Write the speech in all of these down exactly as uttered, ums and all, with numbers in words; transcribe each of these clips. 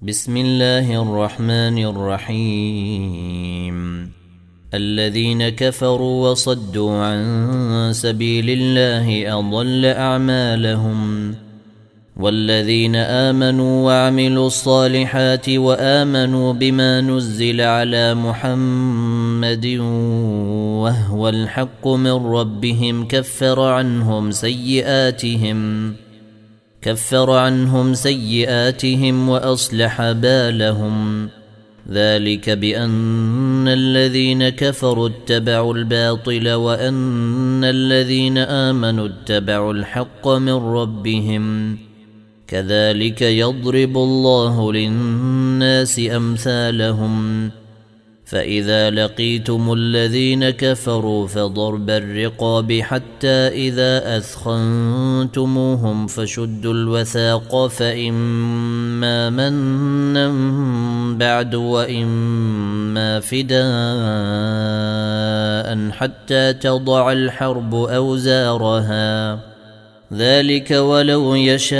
بسم الله الرحمن الرحيم. الذين كفروا وصدوا عن سبيل الله أضل أعمالهم، والذين آمنوا وعملوا الصالحات وآمنوا بما نزل على محمد وهو الحق من ربهم كفر عنهم سيئاتهم كفر عنهم سيئاتهم وأصلح بالهم. ذلك بأن الذين كفروا اتبعوا الباطل وأن الذين آمنوا اتبعوا الحق من ربهم. كذلك يضرب الله للناس أمثالهم. فإذا لقيتم الذين كفروا فضرب الرقاب حتى إذا أثخنتموهم فشدوا الوثاق، فإما منا بعد وإما فداء حتى تضع الحرب أوزارها. ذلك ولو يشاء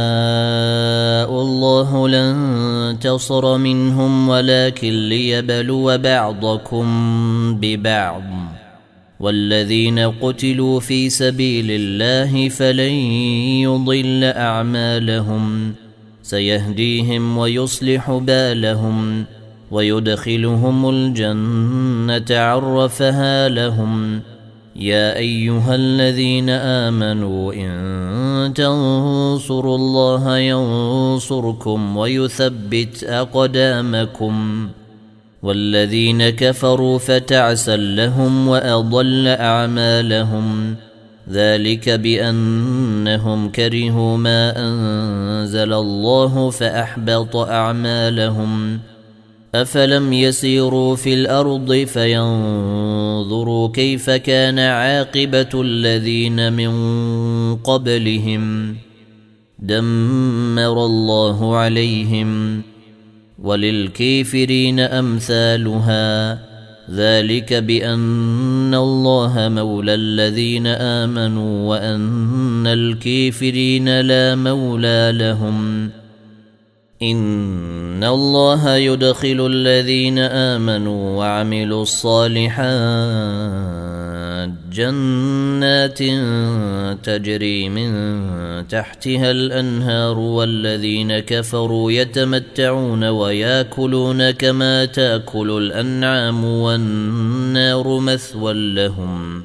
الله لانتصر منهم ولكن ليبلو بعضكم ببعض. والذين قتلوا في سبيل الله فلن يضل أعمالهم، سيهديهم ويصلح بالهم ويدخلهم الجنة عرفها لهم. يا أيها الذين آمنوا إن تنصروا الله ينصركم ويثبت أقدامكم. والذين كفروا فتعسا لهم وأضل أعمالهم. ذلك بأنهم كرهوا ما أنزل الله فأحبط أعمالهم. أفلم يسيروا في الأرض فينظروا كيف كان عاقبة الذين من قبلهم. دمر الله عليهم وللكافرين أمثالها. ذلك بأن الله مولى الذين آمنوا وأن الكافرين لا مولى لهم. إن الله يدخل الذين آمنوا وعملوا الصالحات جنات تجري من تحتها الأنهار، والذين كفروا يتمتعون ويأكلون كما تأكل الأنعام والنار مثوى لهم.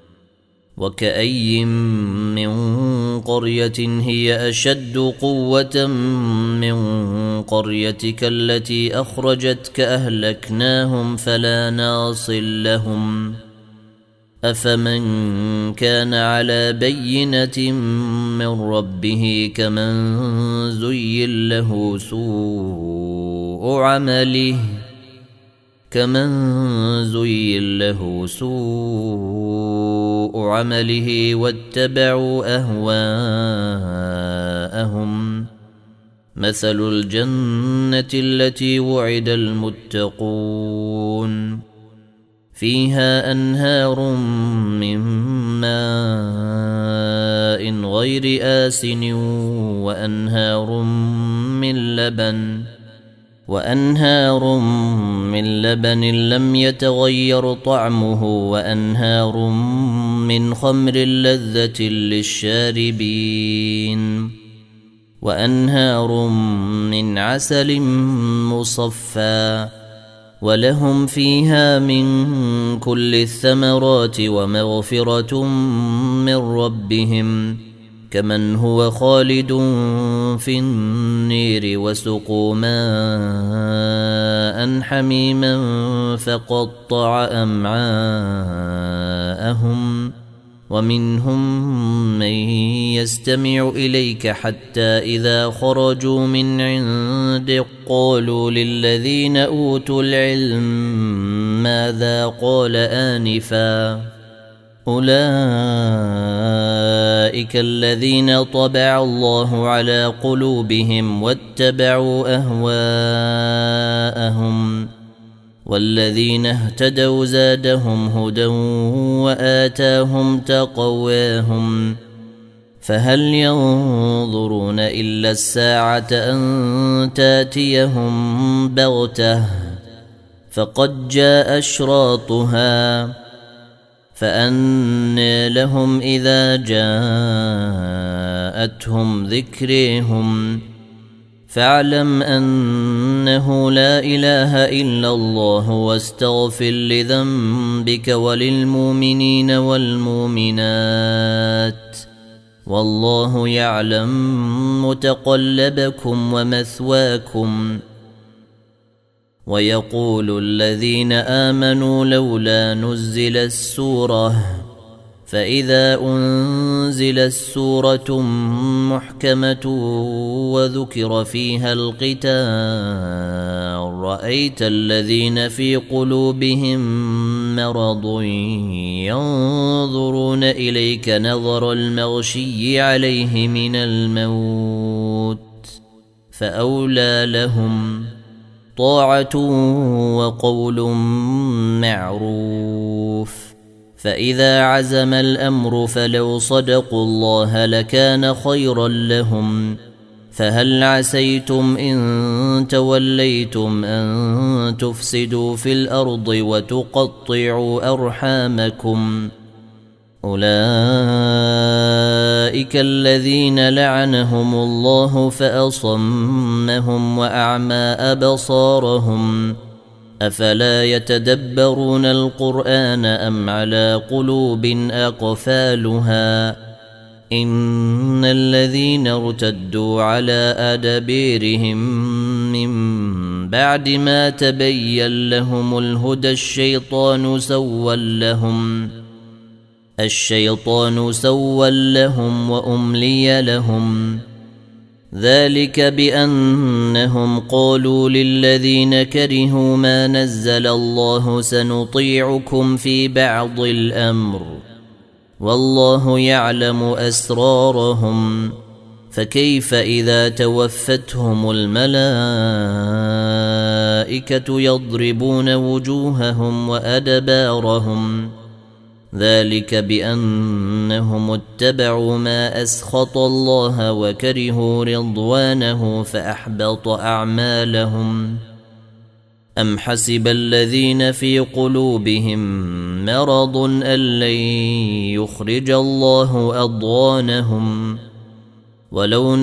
وكأي من قرية هي أشد قوة من قريتك التي أخرجتك أهلكناهم فلا ناصر لهم. أفمن كان على بينة من ربه كمن زين له سوء عمله كمن زين له سوء عمله واتبعوا أهواءهم. مثل الجنة التي وعد المتقون فيها أنهار من ماء غير آسن وأنهار من لبن وأنهار من لبن لم يتغير طعمه وأنهار من خمر لذة للشاربين وأنهار من عسل مصفى. ولهم فيها من كل الثمرات ومغفرة من ربهم كمن هو خالد في النير وسقوا ماء حميما فقطع أمعاءهم. ومنهم من يستمع إليك حتى إذا خرجوا من عندك قالوا للذين أوتوا العلم ماذا قال آنفا. أولئك الذين طبع الله على قلوبهم واتبعوا أهواءهم. والذين اهتدوا زادهم هدى وآتاهم تقواهم. فهل ينظرون إلا الساعة أن تاتيهم بغتة فقد جاء أشراطها فأنى لهم إذا جاءتهم ذكرهم فاعلم أنه لا إله إلا الله واستغفر لذنبك وللمؤمنين والمؤمنات والله يعلم متقلبكم ومثواكم. ويقول الذين آمنوا لولا نزل السورة فإذا أنزل السورة محكمة وذكر فيها القتال رأيت الذين في قلوبهم مرض ينظرون إليك نظر المغشي عليه من الموت فأولى لهم طاعة وقول معروف. فإذا عزم الأمر فلو صدقوا الله لكان خيرا لهم. فهل عسيتم إن توليتم أن تفسدوا في الأرض وتقطعوا أرحامكم أولئك الذين لعنهم الله فأصمهم وأعمى أبصارهم أفلا يتدبرون القرآن أم على قلوب أقفالها إن الذين ارتدوا على أدبيرهم من بعد ما تبين لهم الهدى الشيطان سول لهم الشيطان سول لهم وأملي لهم ذلك بأنهم قالوا للذين كرهوا ما نزل الله سنطيعكم في بعض الأمر والله يعلم أسرارهم فكيف إذا توفتهم الملائكة يضربون وجوههم وأدبارهم ذلك بأنهم اتبعوا ما أسخط الله وكرهوا رضوانه فأحبط أعمالهم. أم حسب الذين في قلوبهم مرض أن لن يخرج الله أضغانهم ولو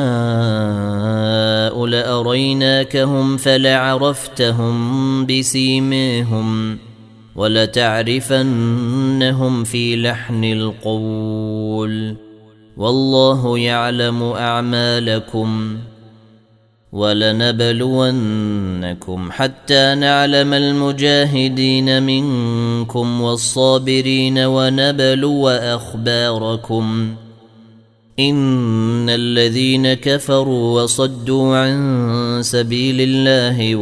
نشاء لأريناكهم فلعرفتهم بسيماهم ولتعرفنهم في لحن القول والله يعلم أعمالكم. ولنبلونكم حتى نعلم المجاهدين منكم والصابرين ونبلو أخباركم إن الذين كفروا وصدوا عن سبيل الله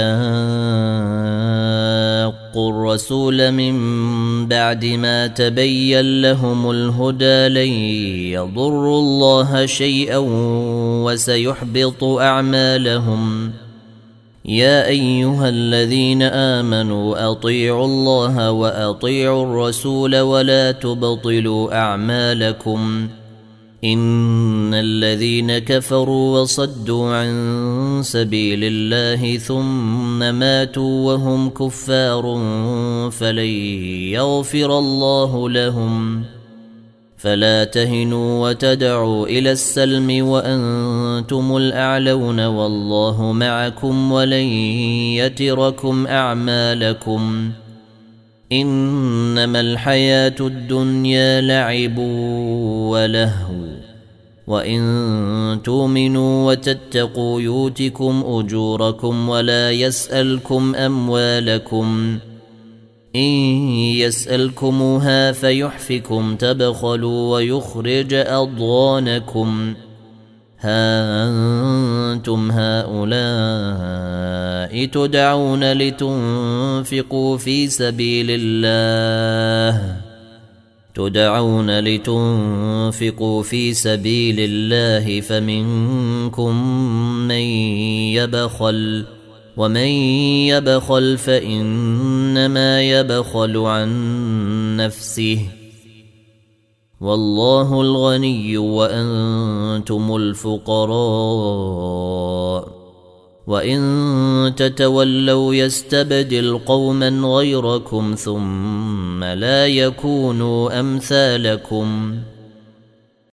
وشاقوا الرسول من بعد ما تبين لهم الهدى لن يضروا الله شيئا وسيحبط أعمالهم. يا أيها الذين آمنوا أطيعوا الله وأطيعوا الرسول ولا تبطلوا أعمالكم إن الذين كفروا وصدوا عن سبيل الله ثم ماتوا وهم كفار فلن يغفر الله لهم. فلا تهنوا وتدعوا إلى السلم وأنتم الأعلون والله معكم ولن يتركم أعمالكم. إنما الحياة الدنيا لعب ولهو وإن تؤمنوا وتتقوا يؤتكم أجوركم ولا يسألكم أموالكم إن يسألكموها فيحفكم تبخلوا ويخرج أضغانكم. ها أنتم هؤلاء تدعون لتنفقوا في سبيل الله تدعون لتنفقوا في سبيل الله فمنكم من يبخل ومن يبخل فإنما يبخل عن نفسه والله الغني وأنتم الفقراء وإن تتولوا يستبدل قوما غيركم ثم لا يكونوا أمثالكم